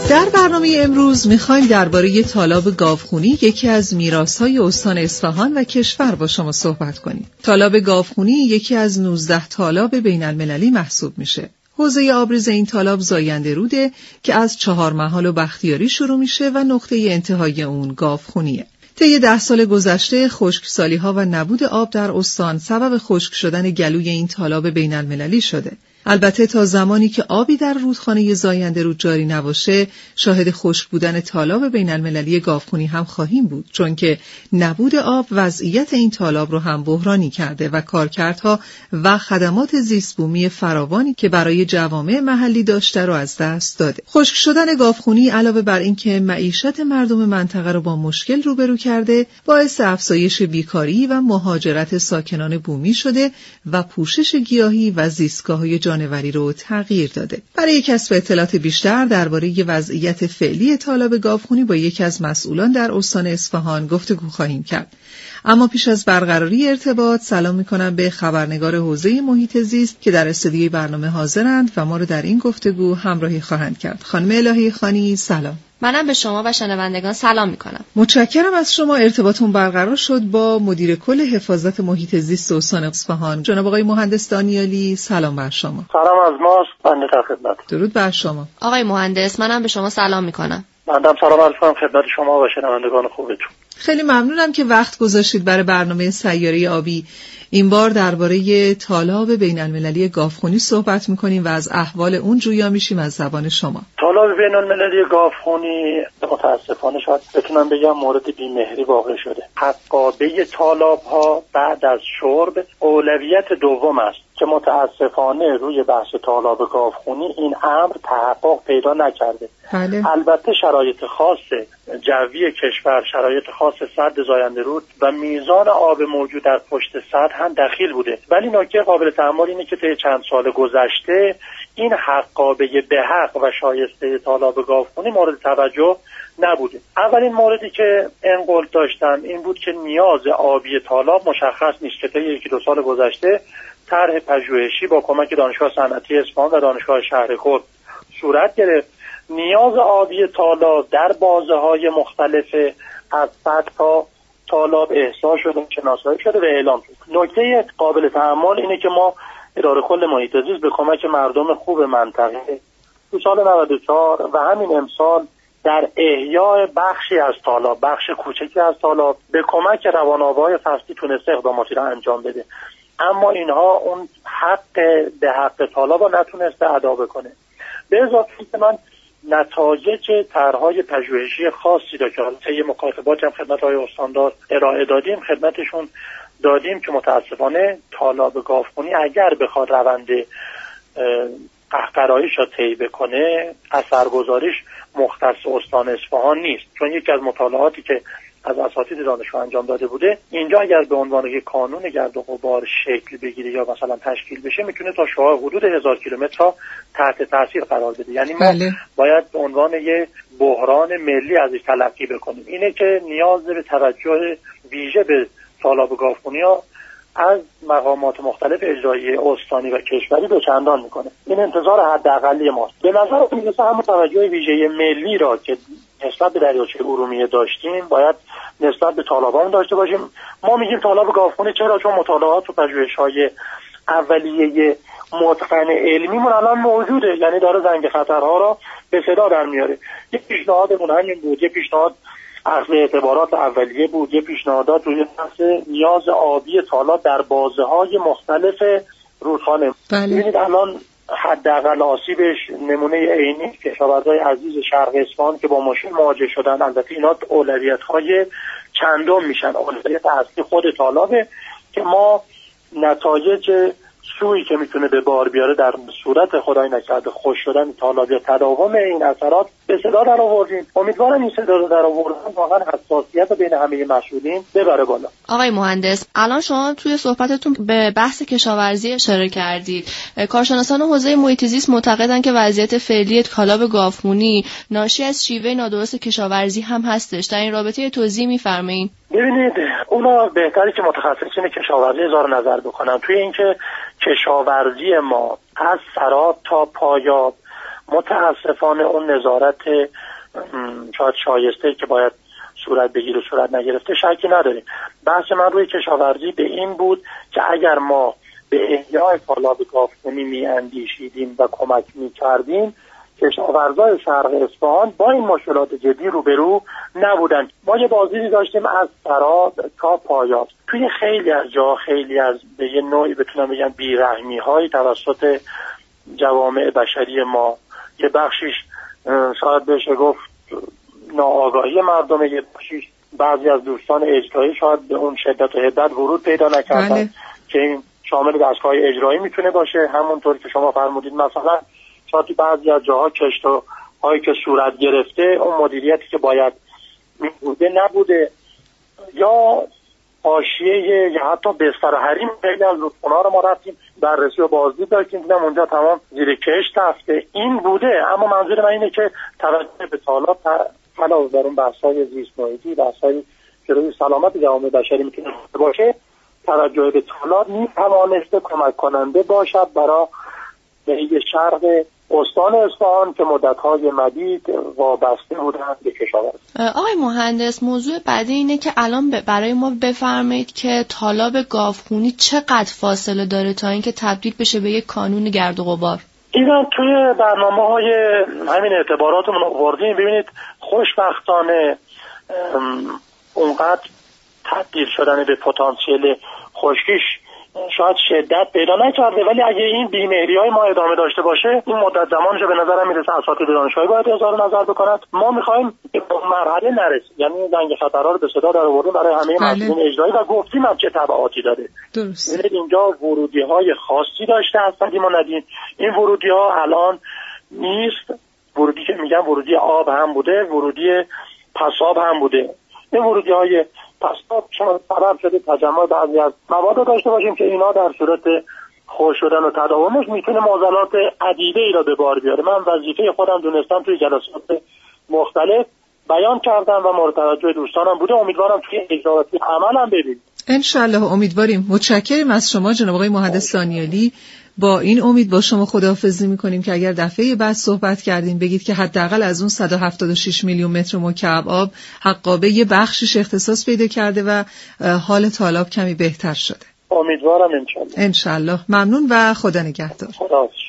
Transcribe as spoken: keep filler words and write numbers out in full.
در برنامه امروز میخوایم درباره تالاب گاوخونی، یکی از میراث‌های استان اصفهان و کشور با شما صحبت کنیم. تالاب گاوخونی یکی از نوزده تالاب بین‌المللی محسوب میشه. حوزه آبریز این تالاب زاینده روده که از چهار محال و بختیاری شروع میشه و نقطه انتهای اون گاوخونیه. طی ده سال گذشته خشکسالی‌ها و نبود آب در استان سبب خشک شدن گلوی این تالاب بین‌المللی شده. البته تا زمانی که آبی در رودخانه زاینده رود جاری نباشه، شاهد خشک بودن تالاب بین‌المللی گاوخونی هم خواهیم بود، چون که نبود آب وضعیت این تالاب رو هم بحرانی کرده و کارکردها و خدمات زیست‌بومی فراوانی که برای جوامع محلی داشته رو از دست داده. خشک شدن گاوخونی علاوه بر اینکه معیشت مردم منطقه رو با مشکل روبرو کرده، باعث افزایش بیکاری و مهاجرت ساکنان بومی شده و پوشش گیاهی و زیستگاه‌های جانوری رو تغییر داده. برای کسب اطلاعات بیشتر درباره وضعیت فعلی تالاب گاوخونی با یکی از مسئولان در استان اصفهان گفتگو خواهیم کرد. اما پیش از برقراری ارتباط سلام می‌کنم به خبرنگار حوزه محیط زیست که در استودیوی برنامه حاضرند و ما رو در این گفتگو همراهی خواهند کرد. خانم الهی خانی سلام. منم به شما و شنوندگان سلام میکنم. متشکرم از شما. ارتباطمون برقرار شد با مدیر کل حفاظت محیط زیست استان اصفهان جناب آقای مهندس دانیالی. سلام بر شما. سلام از ماست. بنده در خدمت. درود بر شما. آقای مهندس منم به شما سلام میکنم. بنده سلام عرض میکنم خدمت شما و شنوندگان خوبتون. خیلی ممنونم که وقت گذاشتید برای برنامه سیاره آبی. این بار درباره تالاب بین‌المللی گاوخونی صحبت می‌کنیم و از احوال اون جویا میشیم از زبان شما. تالاب بین‌المللی گاوخونی متاسفانه شاید بتونم بگم مورد بی‌مهری واقع شده. حقابه تالاب‌ها بعد از شرب اولویت دوم است که متاسفانه روی بحث تالاب گاوخونی این امر تحقق پیدا نکرده. بله. البته شرایط خاص جوی کشور، شرایط خاص سد زاینده رود و میزان آب موجود در پشت سد هم دخیل بوده، ولی نکته قابل تأمل اینه که طی چند سال گذشته این حقابه به حق و شایسته تالاب گاوخونی مورد توجه نبوده. اولین موردی که انقل داشتن این بود که نیاز آبی تالاب مشخص نیست که طی یکی دو سال گذشته طرح پژوهشی با کمک دانشگاه صنعتی اصفهان و دانشگاه شهرخورد صورت گرفت. نیاز آبی تالاب در بازه‌های مختلف از سد تا تالاب احساس شده، شناسایی شده و اعلام شد. نکته قابل تأمل اینه که ما اداره کل محیط زیست به کمک مردم خوب منطقه تو سال نود و چهار و همین امسال در احیای بخشی از تالاب، بخش کوچکی از تالاب به کمک روان‌آوای فصلی تونسته اقداماتی را انجام بده، اما اینها اون حق به حق تالاب را نتونسته ادا بکنه. به اضافه اینکه من نتایج طرح‌های پژوهشی خاصی را که طی مکاتبات هم خدمت های استاندار ارائه دادیم خدمتشون دادیم که متاسفانه تالاب گاوخونی اگر بخواد روند قهقراییش را طی بکنه اثرگذاریش مختص استان اصفهان نیست، چون یکی از مطالعاتی که از اساتید دانشگاه انجام داده بوده اینجا اگر به عنوان یک کانون گرد و غبار شکل بگیره یا مثلا تشکیل بشه میتونه تا شعاع حدود هزار کیلومتر تحت تاثیر قرار بده. یعنی ما بله. باید به عنوان یک بحران ملی ازش تلقی بکنیم. اینه که نیاز به توجه ویژه به تالاب گاوخونی ها از مقامات مختلف اجرایی استانی و کشوری دو چندان میکنه. این انتظار حداقلی ماست. به نظر میرسه همون توجه ویژه ملی را که نسبت به دریاچه ارومیه داشتیم باید نسبت به تالابان داشته باشیم. ما میگیم تالاب گاوخونی چرا؟ چون مطالعات و پژوهش‌های اولیه متقن علمیمون الان موجوده، یعنی داره زنگ خطرها را به صدا در میاره. یک پیشنهادمون همین بود، یک پیشنهاد اصل اعتبارات اولیه بود، یک پیشنهادات روی بحث نیاز آبی تالاب در بازه‌های مختلف رودخانه. ببینید الان حداقل آسیبش نمونه عینی کشاورزای عزیز شرق اصفهان که با مشکل مواجه شدن، البته اینا اولویت‌های چندم میشن. اولویت اصلی خود تالابه که ما نتایج سویی که میتونه به بار بیاره در صورت خدای نکرده خوش شدن تالاب یا تداوم این اثرات به صدا در آوردیم. امیدوارم این صدا رو در آوردن واقعا حساسیت بین همه مسئولین ببره بالا. آقای مهندس الان شما توی صحبتتون به بحث کشاورزی اشاره کردید. کارشناسان حوزه محیط زیست معتقدن که وضعیت فعلی تالاب گاوخونی ناشی از شیوه نادرست کشاورزی هم هستش. در این رابطه توضیح می‌فرمایید؟ ببینید اونا بهتره که متخصصین کشاورزی اظهار نظر بکنن توی اینکه کشاورزی ما از سراب تا پایاب متاسفانه اون نظارت شاید شایسته که باید صورت بگیره صورت نگرفته شکی نداریم. بحث من روی کشاورزی به این بود که اگر ما به احیای تالاب گاوخونی می اندیشیدیم و کمک می کردیم، کشاورزای شرق اصفهان با این مشکلات جدی روبرو نبودن. ما یه بازدیدی داشتیم از سرا تا پایاز. توی خیلی از جا خیلی از به یه نوعی بتونم بگم بیرحمی های توسط جوامع بشری ما، یه بخشیش شاید بشه گفت ناآگاهی مردمه، یه بخشیش بعضی از دوستان اجرایی شاید به اون شدت و حدت ورود پیدا نکردن بله. که این شامل دستگاه اجرایی میتونه باشه. همونطور که شما فرمودید مثلا شاید بعضی از جاها کشت و هایی که صورت گرفته اون مدیریتی که باید بوده نبوده، یا حاشیه یا حتی بستر حریم خیلی از رودخونه‌ها رو ما رفتیم بررسی و بازدید داشتیم، دیدم اونجا تمام زیر کشت رفته. این بوده، اما منظور من اینه که توجه به تالاب علاوه بر اون بحث‌های زیست محیطی، بحث‌های که روی سلامت جوامع بشری میتونه باشه، توجه به تالاب میتوانسته کمک کننده باشد برای بهیه شرق استان اصفهان که مدت‌های مدید وابسته بودند به کشاورزی. آقای مهندس، موضوع بعدی اینه که الان برای ما بفرمایید که تالاب گاوخونی چقدر فاصله داره تا اینکه تبدیل بشه به یک کانون گرد و غبار؟ اینا توی برنامه‌های همین اعتباراتمون آوردیم. ببینید خوشبختانه اونقدر تبدیل شدن به پتانسیل خشکیش شاید شدت پیدا نکرده، ولی اگه این بی‌مهری‌های ما ادامه داشته باشه این مدت زمانش به نظرم میرسه اساتید دانشگاهی باید اظهار نظر بکنند. ما می‌خوایم به مرحله نرسیم، یعنی زنگ خطرها رو به صدا در آوردیم برای همه مسئولین اجرایی و گفتیم هم چه تبعاتی داره. درست. ببینید اینجا ورودی‌های خاصی داشته هستند ما ندیم. این ورودی‌ها الان نیست. ورودی که میگم ورودی آب هم بوده، ورودی پساب هم بوده. این ورودی‌های پس شما سبب شده تجمع بعضی از مواد داشته باشیم که اینا در صورت خوش شدن و تداومش میتونه معضلات عدیده ای را به بار بیاره. من وظیفه خودم دونستم توی جلسات مختلف بیان کردم و مورد توجه دوستانم بوده. امیدوارم توی اجراءاتی عمل هم ببینیم. انشالله امیدواریم. متشکرم از شما جناب آقای مهندس ثانیالی. با این امید با شما خداحافظی می‌کنیم که اگر دفعه بعد صحبت کردین بگید که حداقل از اون صد و هفتاد و شش میلیون متر مکعب آب حقابه یه بخشش اختصاص پیدا کرده و حال تالاب کمی بهتر شده. امیدوارم انشالله. انشالله. ممنون و خدا نگهدار. خدا